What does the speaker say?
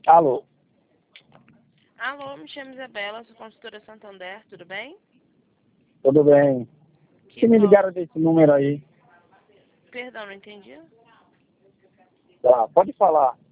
Alô? Alô, me chamo Isabela, sou consultora Santander, tudo bem? Tudo bem? Que me ligaram desse número aí? Perdão, não entendi. Tá, pode falar.